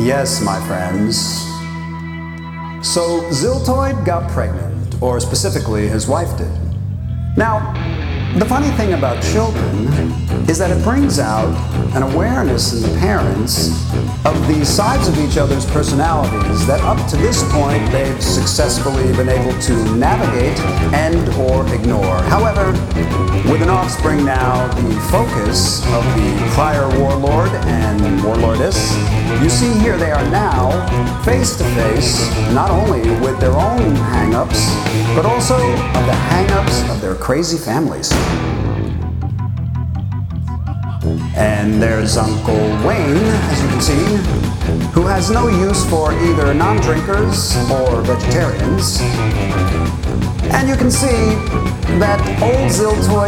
Yes, my friends. So Ziltoid got pregnant, or specifically his wife did. Now, the funny thing about children is that it brings out an awareness in the parents of the sides of each other's personalities that up to this point they've successfully been able to navigate and or ignore. However, with an offspring now the focus of the prior warlord and warlordess, you see here they are now face to face not only with their own hang-ups, but also of the hang-ups of their crazy families. And there's Uncle Wayne, as you can see, who has no use for either non-drinkers or vegetarians. And you can see that old Ziltoid